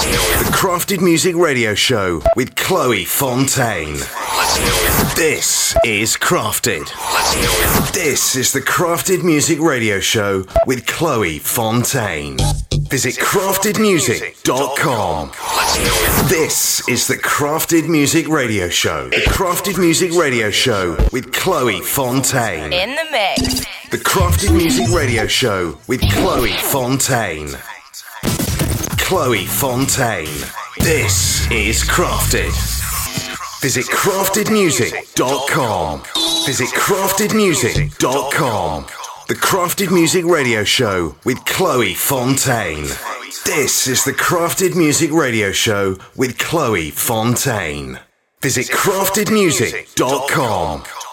The Crafted Music Radio Show with Chloe Fontaine. This is Crafted. This is the Crafted Music Radio Show with Chloe Fontaine. Visit craftedmusic.com. This is the Crafted Music Radio Show. The Crafted Music Radio Show with Chloe Fontaine. In the mix. The Crafted Music Radio Show with Chloe Fontaine. Chloe Fontaine. This is Crafted. Visit craftedmusic.com. Visit craftedmusic.com. The Crafted Music Radio Show with Chloe Fontaine. This is the Crafted Music Radio Show with Chloe Fontaine. Visit craftedmusic.com.